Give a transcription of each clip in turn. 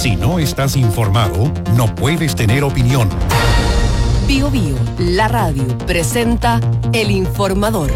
Si no estás informado, no puedes tener opinión. Bio Bio, la radio, presenta El Informador.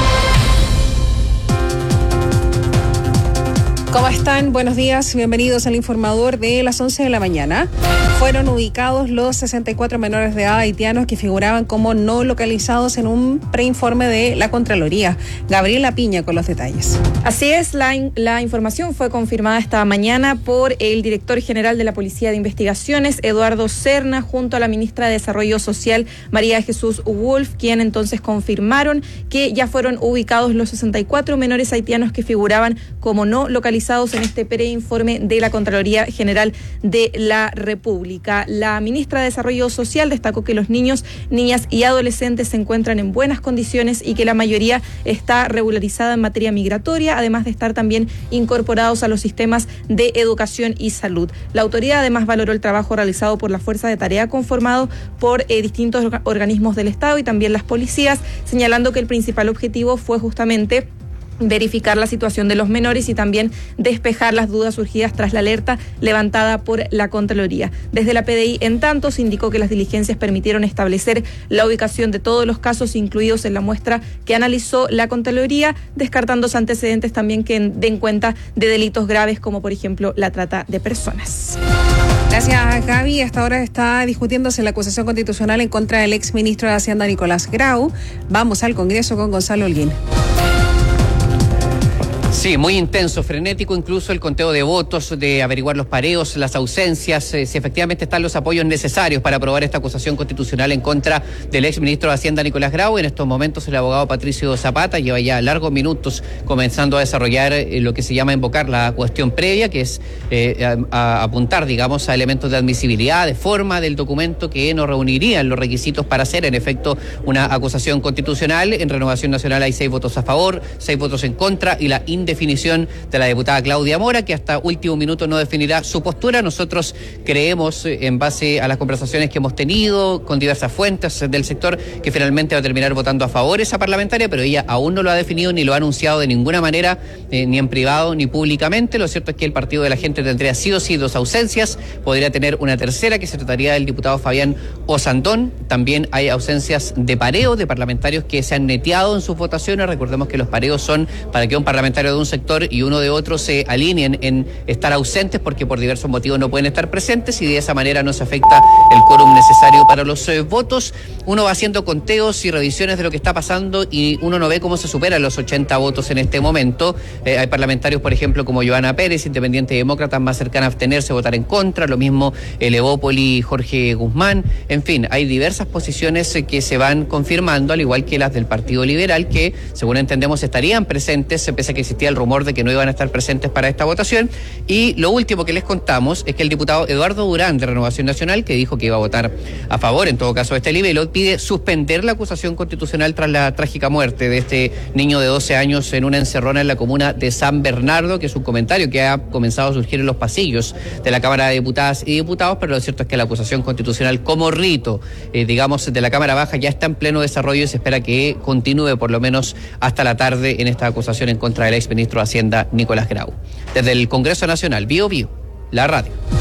¿Cómo están? Buenos días, bienvenidos al Informador de las 11 de la mañana. Fueron ubicados los 64 menores de edad haitianos que figuraban como no localizados en un preinforme de la Contraloría. Gabriela Piña con los detalles. Así es, la información fue confirmada esta mañana por el director general de la Policía de Investigaciones, Eduardo Serna, junto a la ministra de Desarrollo Social, María Jesús Wolf, quien entonces confirmaron que ya fueron ubicados los 64 menores haitianos que figuraban como no localizados en este preinforme de la Contraloría General de la República. La ministra de Desarrollo Social destacó que los niños, niñas y adolescentes se encuentran en buenas condiciones y que la mayoría está regularizada en materia migratoria, además de estar también incorporados a los sistemas de educación y salud. La autoridad además valoró el trabajo realizado por la Fuerza de Tarea conformado por distintos organismos del Estado y también las policías, señalando que el principal objetivo fue justamente verificar la situación de los menores y también despejar las dudas surgidas tras la alerta levantada por la Contraloría. Desde la PDI, en tanto, se indicó que las diligencias permitieron establecer la ubicación de todos los casos incluidos en la muestra que analizó la Contraloría, descartándose antecedentes también que den cuenta de delitos graves como por ejemplo la trata de personas. Gracias, Gaby. Hasta ahora está discutiéndose la acusación constitucional en contra del exministro de Hacienda, Nicolás Grau. Vamos al Congreso con Gonzalo Holguín. Sí, muy intenso, frenético incluso el conteo de votos, de averiguar los pareos, las ausencias, si efectivamente están los apoyos necesarios para aprobar esta acusación constitucional en contra del exministro de Hacienda, Nicolás Grau. En estos momentos el abogado Patricio Zapata lleva ya largos minutos comenzando a desarrollar lo que se llama invocar la cuestión previa, que es apuntar, digamos, a elementos de admisibilidad, de forma del documento que no reunirían los requisitos para hacer en efecto una acusación constitucional. En Renovación Nacional hay 6 votos a favor, 6 votos en contra y la indefinición de la diputada Claudia Mora, que hasta último minuto no definirá su postura. Nosotros creemos, en base a las conversaciones que hemos tenido con diversas fuentes del sector, que finalmente va a terminar votando a favor esa parlamentaria, pero ella aún no lo ha definido ni lo ha anunciado de ninguna manera, ni en privado ni públicamente. Lo cierto es que el Partido de la Gente tendría sí o sí 2 ausencias, podría tener una tercera, que se trataría del diputado Fabián Osandón. También hay ausencias de pareo, de parlamentarios que se han neteado en sus votaciones. Recordemos que los pareos son para que un parlamentario de un sector y uno de otro se alineen en estar ausentes porque por diversos motivos no pueden estar presentes, y de esa manera no se afecta el quórum necesario para los votos. Uno va haciendo conteos y revisiones de lo que está pasando y uno no ve cómo se superan los 80 votos en este momento. Hay parlamentarios, por ejemplo, como Joana Pérez, independiente y demócrata, más cercana a abstenerse, votar en contra, lo mismo Evópoli, Jorge Guzmán. En fin, hay diversas posiciones que se van confirmando, al igual que las del Partido Liberal, que según entendemos estarían presentes, pese a que existía el rumor de que no iban a estar presentes para esta votación. Y lo último que les contamos es que el diputado Eduardo Durán, de Renovación Nacional, que dijo que iba a votar a favor, en todo caso, de este libelo, pide suspender la acusación constitucional tras la trágica muerte de este niño de 12 años en una encerrona en la comuna de San Bernardo, que es un comentario que ha comenzado a surgir en los pasillos de la Cámara de Diputadas y Diputados, pero lo cierto es que la acusación constitucional como rito, digamos, de la Cámara Baja ya está en pleno desarrollo y se espera que continúe por lo menos hasta la tarde en esta acusación en contra del exministro de Hacienda, Nicolás Grau. Desde el Congreso Nacional, Bio Bio, la radio.